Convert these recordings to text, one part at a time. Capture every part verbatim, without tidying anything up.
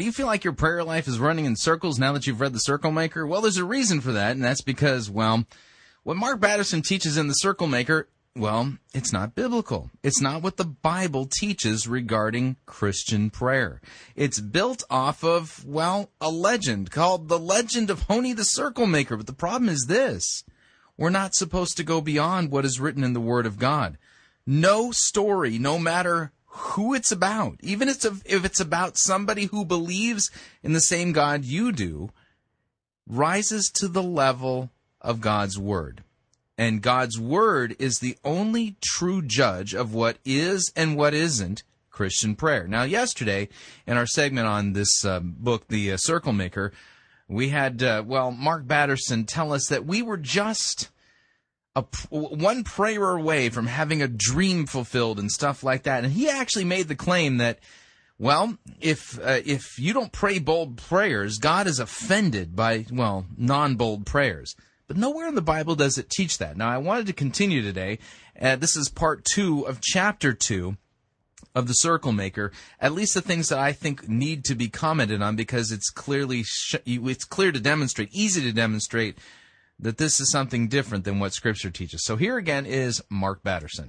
you feel like your prayer life is running in circles now that you've read The Circle Maker? Well, there's a reason for that, and that's because, well, what Mark Batterson teaches in The Circle Maker, well, it's not biblical. It's not what the Bible teaches regarding Christian prayer. It's built off of, well, a legend called The Legend of Honi the Circle Maker. But the problem is this. We're not supposed to go beyond what is written in the Word of God. No story, no matter who it's about, even if it's about somebody who believes in the same God you do, rises to the level of God's Word. And God's Word is the only true judge of what is and what isn't Christian prayer. Now, yesterday, in our segment on this uh, book, The uh, Circle Maker, we had, uh, well, Mark Batterson tell us that we were just a, one prayer away from having a dream fulfilled and stuff like that. And he actually made the claim that, well, if uh, if you don't pray bold prayers, God is offended by, well, non-bold prayers. But nowhere in the Bible does it teach that. Now, I wanted to continue today. Uh, this is part two of chapter two of The Circle Maker, at least the things that I think need to be commented on, because it's clearly sh- it's clear to demonstrate, easy to demonstrate, that this is something different than what Scripture teaches. So here again is Mark Batterson.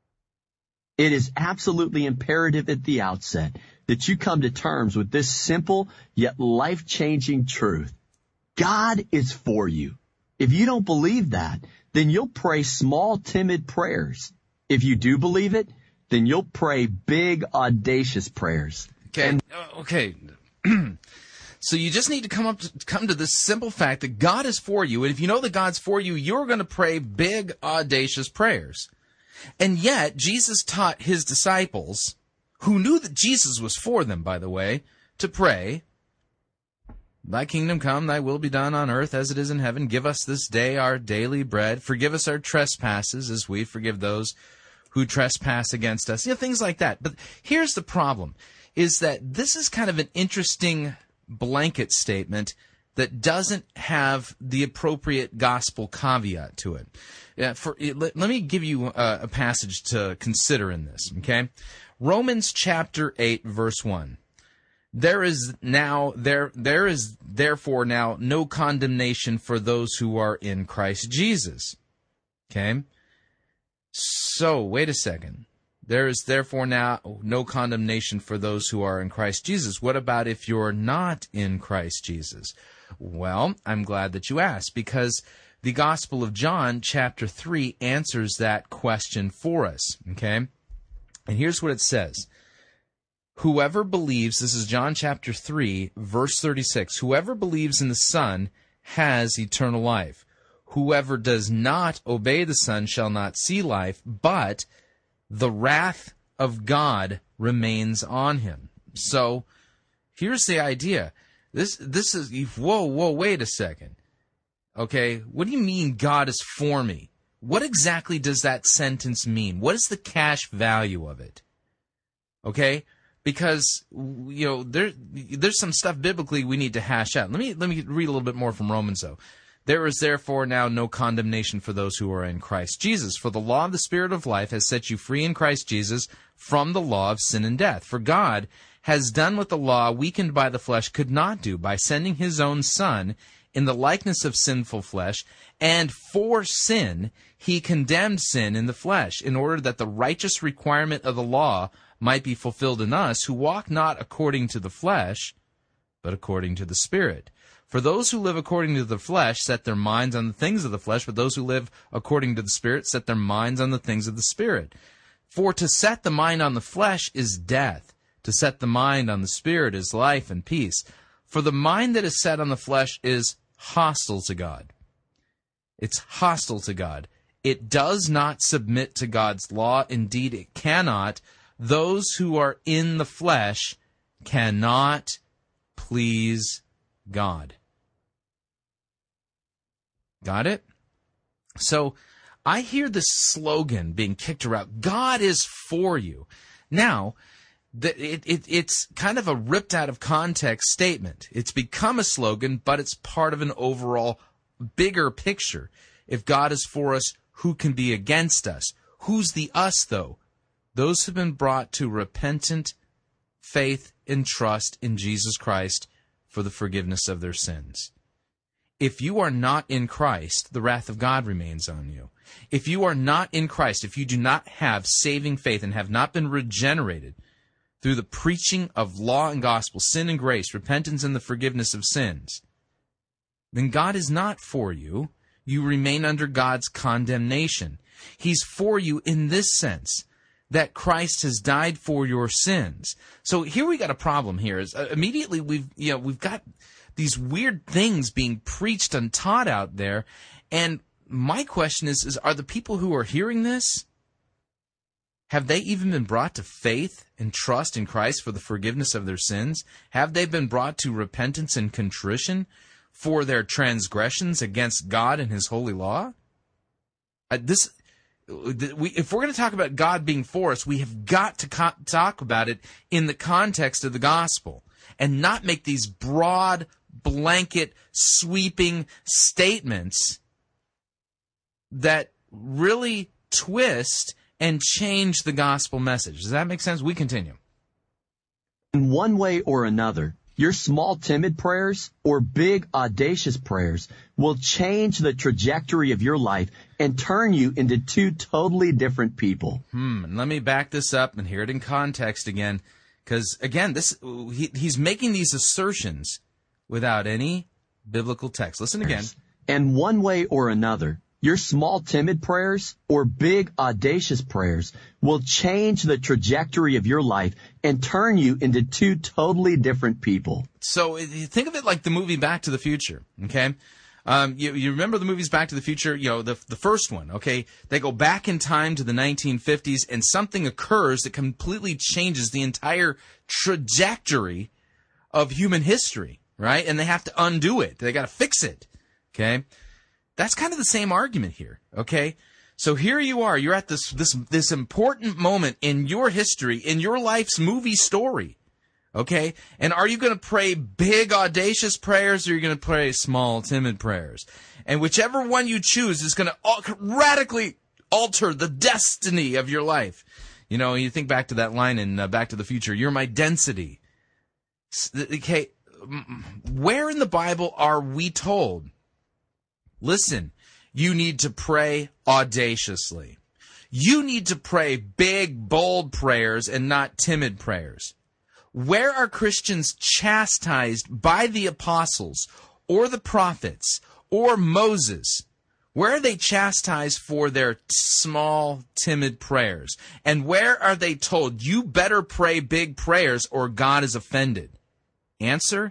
It is absolutely imperative at the outset that you come to terms with this simple yet life-changing truth. God is for you. If you don't believe that, then you'll pray small, timid prayers. If you do believe it, then you'll pray big, audacious prayers. Okay. And- uh, okay. So you just need to come up to come to this simple fact that God is for you, and if you know that God's for you, you're going to pray big, audacious prayers. And yet, Jesus taught his disciples, who knew that Jesus was for them, by the way, to pray, Thy kingdom come, thy will be done on earth as it is in heaven. Give us this day our daily bread. Forgive us our trespasses as we forgive those who trespass against us. You know, things like that. But here's the problem, is that this is kind of an interesting blanket statement that doesn't have the appropriate gospel caveat to it. Yeah, for, let, let me give you a, a passage to consider in this, okay? Romans chapter eight, verse one. There is now there there is therefore now no condemnation for those who are in Christ Jesus. Okay? So, wait a second. There is therefore now no condemnation for those who are in Christ Jesus. What about if you're not in Christ Jesus? Well, I'm glad that you asked, because the Gospel of John, chapter three, answers that question for us. Okay? And here's what it says. Whoever believes, this is John chapter three, verse thirty-six, whoever believes in the Son has eternal life. Whoever does not obey the Son shall not see life, but the wrath of God remains on him. So, here's the idea. This this is, whoa, whoa, wait a second. Okay, what do you mean God is for me? What exactly does that sentence mean? What is the cash value of it? Okay? Because, you know, there there's some stuff biblically we need to hash out. Let me let me read a little bit more from Romans, though. There is therefore now no condemnation for those who are in Christ Jesus. For the law of the Spirit of life has set you free in Christ Jesus from the law of sin and death. For God has done what the law, weakened by the flesh, could not do by sending his own Son in the likeness of sinful flesh, and for sin he condemned sin in the flesh, in order that the righteous requirement of the law might be fulfilled in us, who walk not according to the flesh, but according to the Spirit. For those who live according to the flesh set their minds on the things of the flesh, but those who live according to the Spirit set their minds on the things of the Spirit. For to set the mind on the flesh is death, to set the mind on the Spirit is life and peace. For the mind that is set on the flesh is hostile to God. It's hostile to God. It does not submit to God's law. Indeed, it cannot. Those who are in the flesh cannot please God. Got it? So I hear this slogan being kicked around, God is for you. Now, the, it, it, it's kind of a ripped out of context statement. It's become a slogan, but it's part of an overall bigger picture. If God is for us, who can be against us? Who's the us, though? Those who have been brought to repentant faith and trust in Jesus Christ for the forgiveness of their sins. If you are not in Christ, the wrath of God remains on you. If you are not in Christ, if you do not have saving faith and have not been regenerated through the preaching of law and gospel, sin and grace, repentance and the forgiveness of sins, then God is not for you. You remain under God's condemnation. He's for you in this sense, that Christ has died for your sins. So here we got a problem here. Is uh, immediately we've you know we've got these weird things being preached and taught out there, and my question is: is are the people who are hearing this, have they even been brought to faith and trust in Christ for the forgiveness of their sins? Have they been brought to repentance and contrition for their transgressions against God and His holy law? Uh, this. We, if we're going to talk about God being for us, we have got to co- talk about it in the context of the gospel and not make these broad, blanket, sweeping statements that really twist and change the gospel message. Does that make sense? We continue. In one way or another, your small, timid prayers or big, audacious prayers will change the trajectory of your life and turn you into two totally different people. Hmm. And let me back this up and hear it in context again, because again, this he, he's making these assertions without any biblical text. Listen again. And one way or another, your small, timid prayers or big, audacious prayers will change the trajectory of your life and turn you into two totally different people. So think of it like the movie Back to the Future, okay? Um, you, you remember the movies Back to the Future, you know, the, the first one, okay? They go back in time to the nineteen fifties, and something occurs that completely changes the entire trajectory of human history, right? And they have to undo it. They got to fix it, okay? That's kind of the same argument here, okay? So here you are. You're at this this this important moment in your history, in your life's movie story, okay? And are you going to pray big, audacious prayers, or are you going to pray small, timid prayers? And whichever one you choose is going to radically alter the destiny of your life. You know, you think back to that line in uh, Back to the Future, "You're my density." Okay, where in the Bible are we told, listen, you need to pray audaciously. You need to pray big, bold prayers and not timid prayers? Where are Christians chastised by the apostles or the prophets or Moses? Where are they chastised for their small, timid prayers? And where are they told, you better pray big prayers or God is offended? Answer,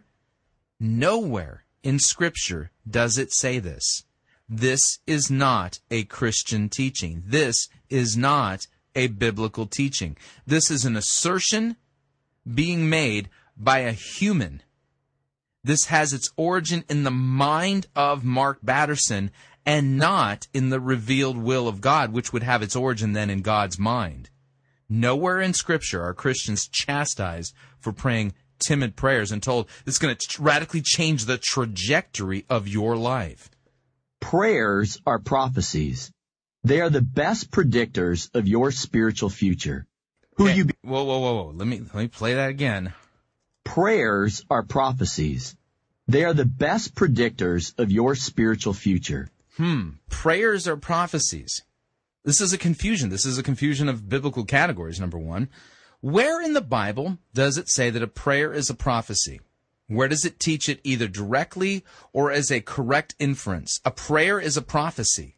nowhere in Scripture does it say this. This is not a Christian teaching. This is not a biblical teaching. This is an assertion being made by a human. This has its origin in the mind of Mark Batterson and not in the revealed will of God, which would have its origin then in God's mind. Nowhere in Scripture are Christians chastised for praying timid prayers and told this is going to radically change the trajectory of your life. Prayers are prophecies. They are the best predictors of your spiritual future. Who Okay. you be- Whoa, whoa, whoa, whoa. Let me, let me play that again. Prayers are prophecies. They are the best predictors of your spiritual future. Hmm. Prayers are prophecies. This is a confusion. This is a confusion of biblical categories, number one. Where in the Bible does it say that a prayer is a prophecy? Where does it teach it either directly or as a correct inference? A prayer is a prophecy.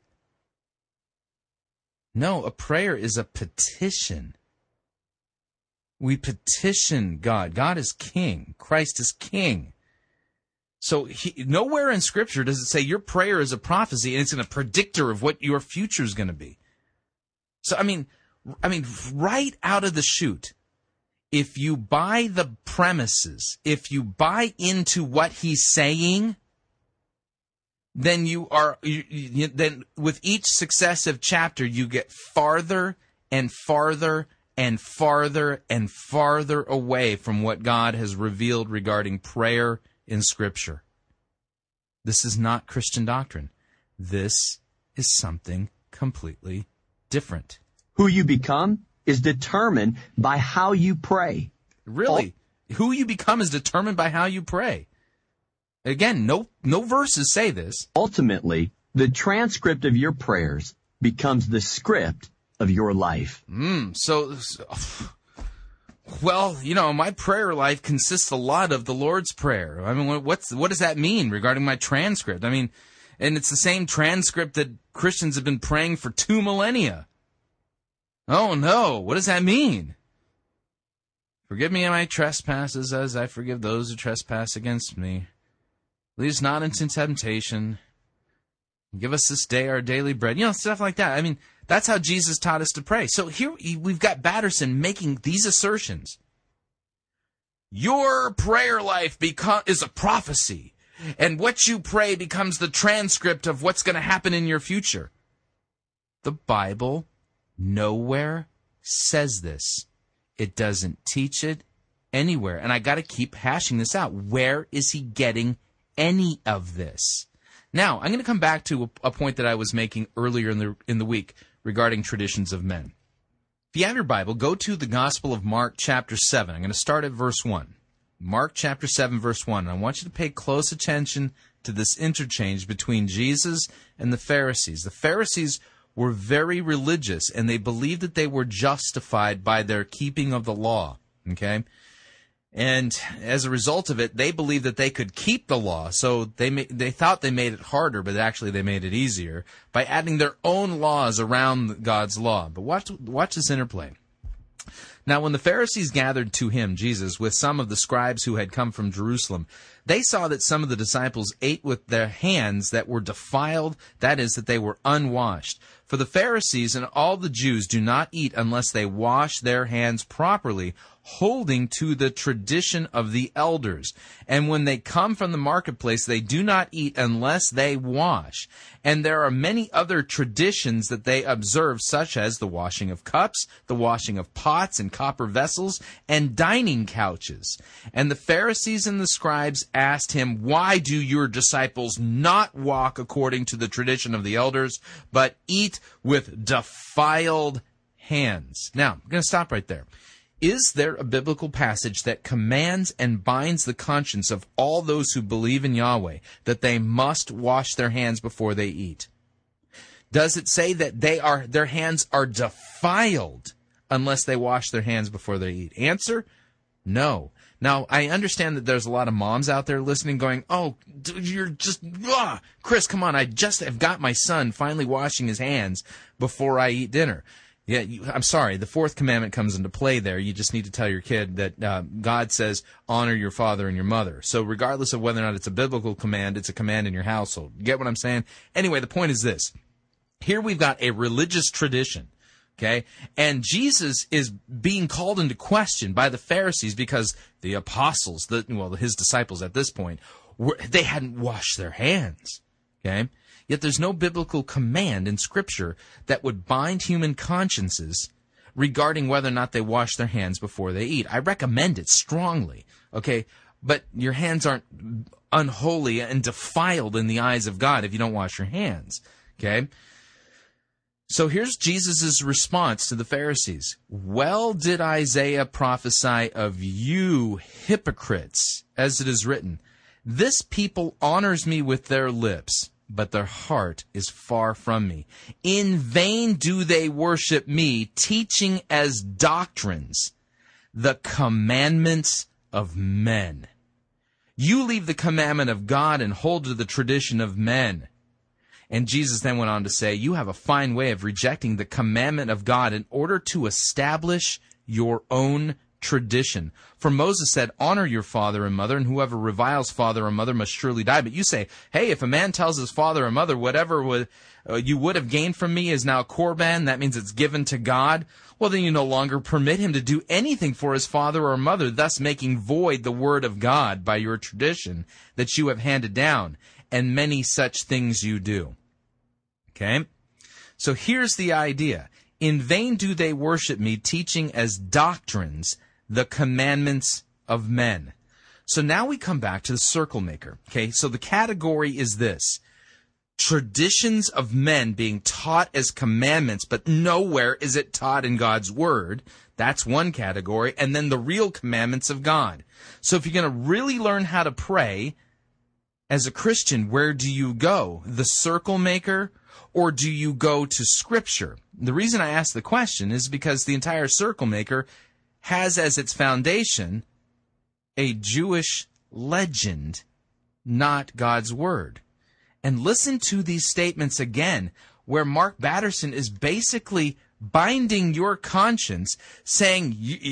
No, a prayer is a petition. We petition God. God is king. Christ is king. So he, nowhere in Scripture does it say your prayer is a prophecy and it's a predictor of what your future is going to be. So, I mean, I mean, right out of the chute, if you buy the premises, if you buy into what he's saying, then you are, you, you, then with each successive chapter, you get farther and farther and farther and farther away from what God has revealed regarding prayer in Scripture. This is not Christian doctrine. This is something completely different. Who you become is determined by how you pray. Really. Oh. Who you become is determined by how you pray. Again, no no verses say this. Ultimately, the transcript of your prayers becomes the script of your life. Mm, so, so, well, you know, my prayer life consists a lot of the Lord's Prayer. I mean, what's what does that mean regarding my transcript? I mean, and it's the same transcript that Christians have been praying for two millennia. Oh, no. What does that mean? Forgive me my trespasses as I forgive those who trespass against me. Lead us not into temptation. Give us this day our daily bread. You know, stuff like that. I mean, that's how Jesus taught us to pray. So here we've got Batterson making these assertions. Your prayer life become, is a prophecy, and what you pray becomes the transcript of what's going to happen in your future. The Bible nowhere says this. It doesn't teach it anywhere. And I got to keep hashing this out. Where is he getting any of this? Now, I'm going to come back to a, a point that I was making earlier in the in the week regarding traditions of men. If you have your Bible, go to the Gospel of Mark chapter seven. I'm going to start at verse one. Mark chapter seven, verse one. And I want you to pay close attention to this interchange between Jesus and the Pharisees. The Pharisees were very religious, and they believed that they were justified by their keeping of the law. Okay? And as a result of it, they believed that they could keep the law. So they ma- they thought they made it harder, but actually they made it easier by adding their own laws around God's law. But watch watch this interplay. Now, when the Pharisees gathered to him, Jesus, with some of the scribes who had come from Jerusalem, they saw that some of the disciples ate with their hands that were defiled, that is, that they were unwashed. For the Pharisees and all the Jews do not eat unless they wash their hands properly, holding to the tradition of the elders. And when they come from the marketplace, they do not eat unless they wash. And there are many other traditions that they observe, such as the washing of cups, the washing of pots and copper vessels, and dining couches. And the Pharisees and the scribes asked him, "Why do your disciples not walk according to the tradition of the elders, but eat with defiled hands?" Now, I'm going to stop right there. Is there a biblical passage that commands and binds the conscience of all those who believe in Yahweh that they must wash their hands before they eat? Does it say that they are their hands are defiled unless they wash their hands before they eat? Answer, no. Now, I understand that there's a lot of moms out there listening going, "Oh, you're just, ah, Chris, come on, I just have got my son finally washing his hands before I eat dinner." Yeah, you, I'm sorry, the fourth commandment comes into play there. You just need to tell your kid that uh, God says, honor your father and your mother. So regardless of whether or not it's a biblical command, it's a command in your household. You get what I'm saying? Anyway, the point is this. Here we've got a religious tradition, okay? And Jesus is being called into question by the Pharisees because the apostles, the, well, his disciples at this point, were, they hadn't washed their hands, okay? Yet there's no biblical command in Scripture that would bind human consciences regarding whether or not they wash their hands before they eat. I recommend it strongly, okay? But your hands aren't unholy and defiled in the eyes of God if you don't wash your hands, okay? So here's Jesus' response to the Pharisees. "Well did Isaiah prophesy of you hypocrites, as it is written, 'This people honors me with their lips, but their heart is far from me. In vain do they worship me, teaching as doctrines the commandments of men.' You leave the commandment of God and hold to the tradition of men." And Jesus then went on to say, "You have a fine way of rejecting the commandment of God in order to establish your own tradition. For Moses said, 'Honor your father and mother, and whoever reviles father or mother must surely die.' But you say, 'Hey, if a man tells his father or mother, whatever would, uh, you would have gained from me is now korban,' that means it's given to God, well, then you no longer permit him to do anything for his father or mother, thus making void the word of God by your tradition that you have handed down, and many such things you do." Okay? So here's the idea. In vain do they worship me, teaching as doctrines the commandments of men. So now we come back to the circle maker. Okay, so the category is this. traditions of men being taught as commandments, but nowhere is it taught in God's Word. That's one category. And then the real commandments of God. So if you're going to really learn how to pray as a Christian, where do you go? The circle maker, or do you go to Scripture? The reason I ask the question is because the entire circle maker has as its foundation a Jewish legend, not God's Word. And listen to these statements again, where Mark Batterson is basically binding your conscience, saying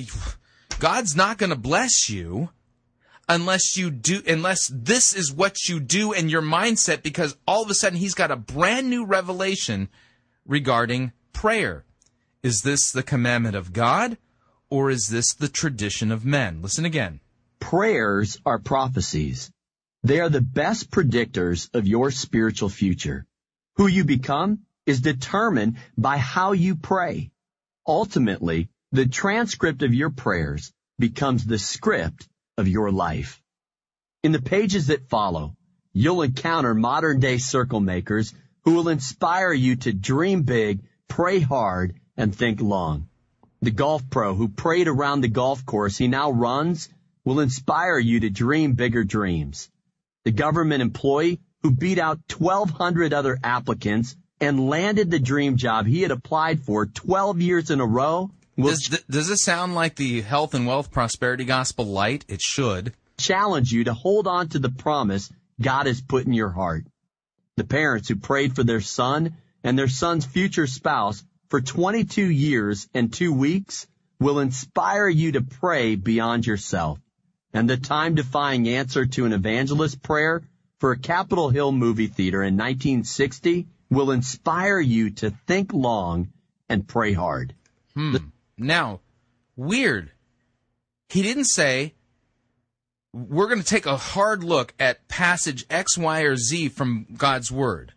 God's not going to bless you unless you do, unless this is what you do in your mindset, because all of a sudden he's got a brand new revelation regarding prayer. Is this the commandment of God, or is this the tradition of men? Listen again. Prayers are prophecies. They are the best predictors of your spiritual future. Who you become is determined by how you pray. Ultimately, the transcript of your prayers becomes the script of your life. In the pages that follow, you'll encounter modern-day circle makers who will inspire you to dream big, pray hard, and think long. The golf pro who prayed around the golf course he now runs will inspire you to dream bigger dreams. The government employee who beat out twelve hundred other applicants and landed the dream job he had applied for twelve years in a row will Does, th- does this sound like the health and wealth prosperity gospel light? It should. Challenge you to hold on to the promise God has put in your heart. The parents who prayed for their son and their son's future spouse for twenty-two years and two weeks will inspire you to pray beyond yourself. And the time-defying answer to an evangelist prayer for a Capitol Hill movie theater in nineteen sixty will inspire you to think long and pray hard. Hmm. Now, weird. He didn't say, we're going to take a hard look at passage X, Y, or Z from God's Word.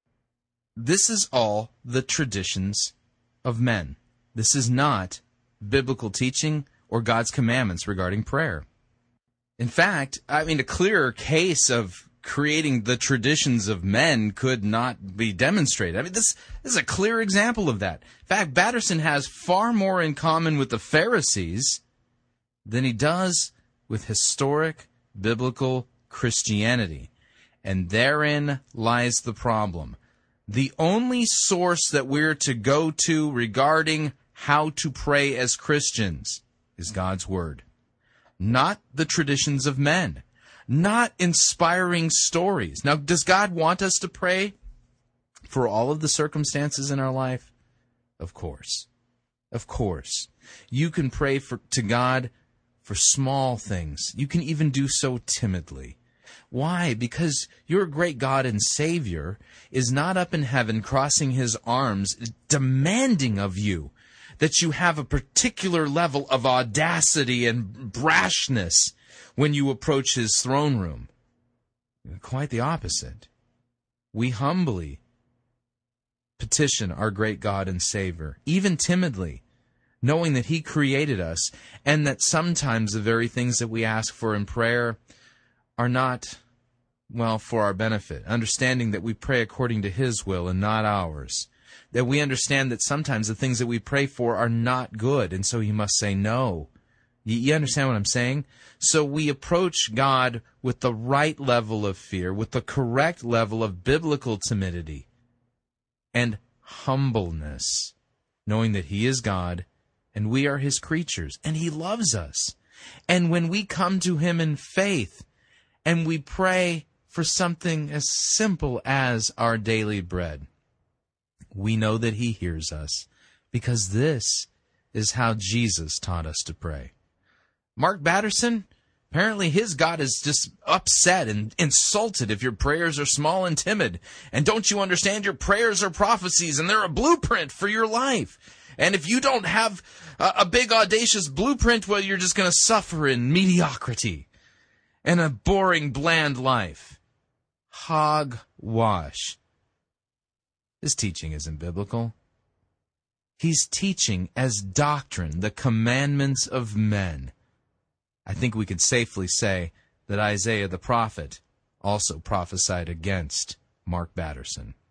This is all the traditions of men. This is not biblical teaching or God's commandments regarding prayer. In fact, I mean, a clearer case of creating the traditions of men could not be demonstrated. I mean, this, this is a clear example of that. In fact, Batterson has far more in common with the Pharisees than he does with historic biblical Christianity. And therein lies the problem. The only source that we're to go to regarding how to pray as Christians is God's Word. Not the traditions of men. Not inspiring stories. Now, does God want us to pray for all of the circumstances in our life? Of course. Of course. You can pray for, to God for small things. You can even do so timidly. Why? Because your great God and Savior is not up in heaven crossing his arms, demanding of you that you have a particular level of audacity and brashness when you approach his throne room. Quite the opposite. We humbly petition our great God and Savior, even timidly, knowing that he created us and that sometimes the very things that we ask for in prayer are not, well, for our benefit, understanding that we pray according to his will and not ours. That we understand that sometimes the things that we pray for are not good, and so he must say no. You, you understand what I'm saying? So we approach God with the right level of fear, with the correct level of biblical timidity and humbleness, knowing that he is God and we are his creatures, and he loves us. And when we come to him in faith and we pray for something as simple as our daily bread, we know that he hears us, because this is how Jesus taught us to pray. Mark Batterson, apparently his God is just upset and insulted if your prayers are small and timid. And don't you understand, your prayers are prophecies and they're a blueprint for your life. And if you don't have a, a big audacious blueprint, well, you're just going to suffer in mediocrity and a boring, bland life. Hogwash. His teaching isn't biblical. He's teaching as doctrine the commandments of men. I think we could safely say that Isaiah the prophet also prophesied against Mark Batterson.